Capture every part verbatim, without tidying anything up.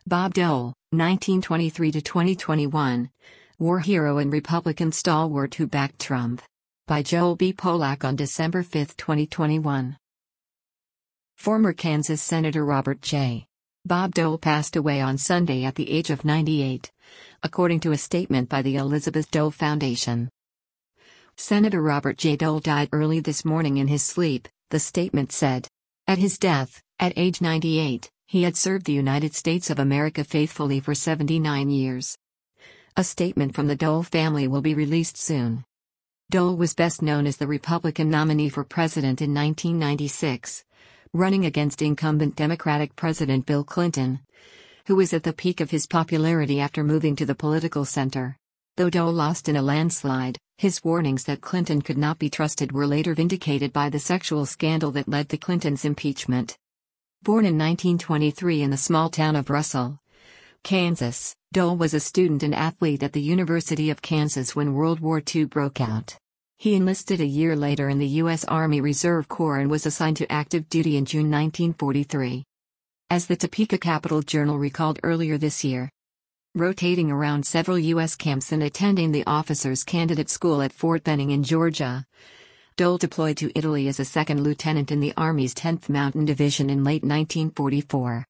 Bob Dole, nineteen twenty-three to twenty twenty-one. War hero and Republican stalwart who backed Trump. By Joel B. Polak on December fifth, twenty twenty-one. Former Kansas Senator Robert J. Bob Dole passed away on Sunday at the age of ninety-eight, according to a statement by the Elizabeth Dole Foundation. Senator Robert J. Dole died early this morning in his sleep, the statement said. At his death, at age ninety-eight, he had served the United States of America faithfully for seventy-nine years. A statement from the Dole family will be released soon. Dole was best known as the Republican nominee for president in nineteen ninety-six, running against incumbent Democratic President Bill Clinton, who was at the peak of his popularity after moving to the political center. Though Dole lost in a landslide, his warnings that Clinton could not be trusted were later vindicated by the sexual scandal that led to Clinton's impeachment. Born in nineteen twenty-three in the small town of Russell, Kansas, Dole was a student and athlete at the University of Kansas when World War Two broke out. He enlisted a year later in the U S Army Reserve Corps and was assigned to active duty in June nineteen forty-three. As the Topeka Capital-Journal recalled earlier this year, rotating around several U S camps and attending the Officers Candidate School at Fort Benning in Georgia, Dole deployed to Italy as a second lieutenant in the Army's tenth Mountain Division in late nineteen forty-four.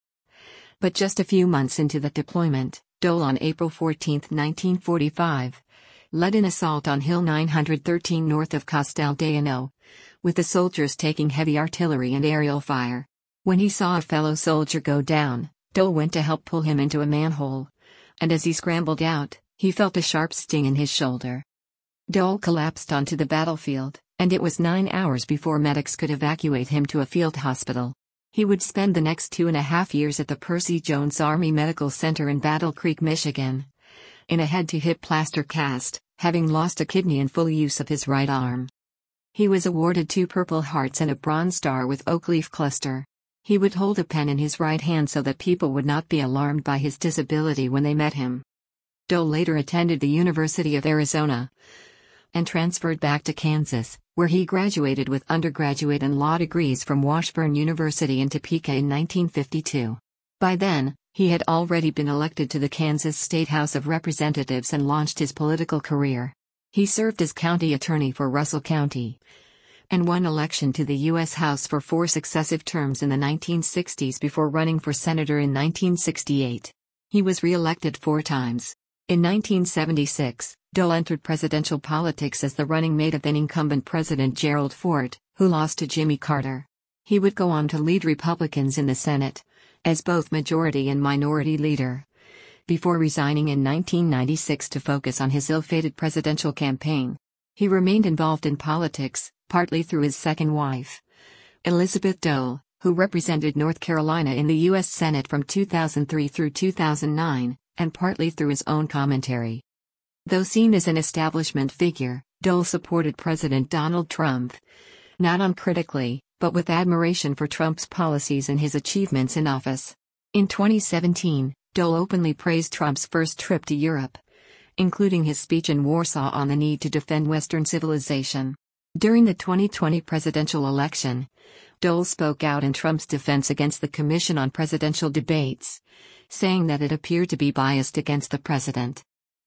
But just a few months into the deployment, Dole on April fourteenth, nineteen forty-five, led an assault on Hill nine thirteen north of Casteldano, with the soldiers taking heavy artillery and aerial fire. When he saw a fellow soldier go down, Dole went to help pull him into a manhole, and as he scrambled out, he felt a sharp sting in his shoulder. Dole collapsed onto the battlefield, and it was nine hours before medics could evacuate him to a field hospital. He would spend the next two and a half years at the Percy Jones Army Medical Center in Battle Creek, Michigan, in a head-to-hip plaster cast, having lost a kidney and full use of his right arm. He was awarded two Purple Hearts and a Bronze Star with oak leaf cluster. He would hold a pen in his right hand so that people would not be alarmed by his disability when they met him. Dole later attended the University of Arizona and transferred back to Kansas, where he graduated with undergraduate and law degrees from Washburn University in Topeka in nineteen fifty-two. By then, he had already been elected to the Kansas State House of Representatives and launched his political career. He served as county attorney for Russell County and won election to the U S House for four successive terms in the nineteen sixties before running for senator in nineteen sixty-eight. He was re-elected four times. In nineteen seventy-six, Dole entered presidential politics as the running mate of then incumbent President Gerald Ford, who lost to Jimmy Carter. He would go on to lead Republicans in the Senate, as both majority and minority leader, before resigning in nineteen ninety-six to focus on his ill-fated presidential campaign. He remained involved in politics, partly through his second wife, Elizabeth Dole, who represented North Carolina in the U S Senate from two thousand three through two thousand nine, and partly through his own commentary. Though seen as an establishment figure, Dole supported President Donald Trump, not uncritically, but with admiration for Trump's policies and his achievements in office. In twenty seventeen, Dole openly praised Trump's first trip to Europe, including his speech in Warsaw on the need to defend Western civilization. During the twenty twenty presidential election, Dole spoke out in Trump's defense against the Commission on Presidential Debates, saying that it appeared to be biased against the president.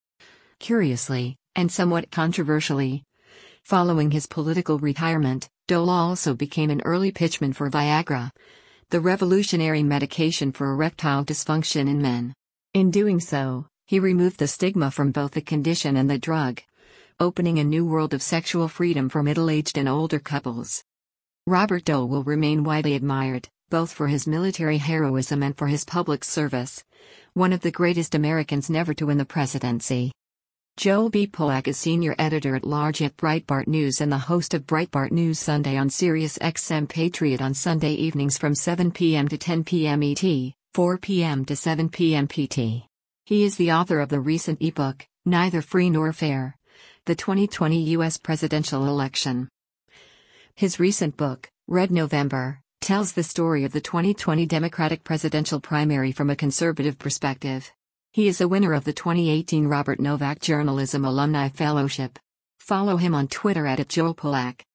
Curiously, and somewhat controversially, following his political retirement, Dole also became an early pitchman for Viagra, the revolutionary medication for erectile dysfunction in men. In doing so, he removed the stigma from both the condition and the drug, opening a new world of sexual freedom for middle-aged and older couples. Robert Dole will remain widely admired, both for his military heroism and for his public service, one of the greatest Americans never to win the presidency. Joel B. Polak is senior editor-at-large at Breitbart News and the host of Breitbart News Sunday on Sirius X M Patriot on Sunday evenings from seven p m to ten p m E T, four p m to seven p m P T. He is the author of the recent ebook, Neither Free Nor Fair: The twenty twenty U S Presidential Election. His recent book, Red November, tells the story of the twenty twenty Democratic presidential primary from a conservative perspective. He is a winner of the twenty eighteen Robert Novak Journalism Alumni Fellowship. Follow him on Twitter at Joel Polak.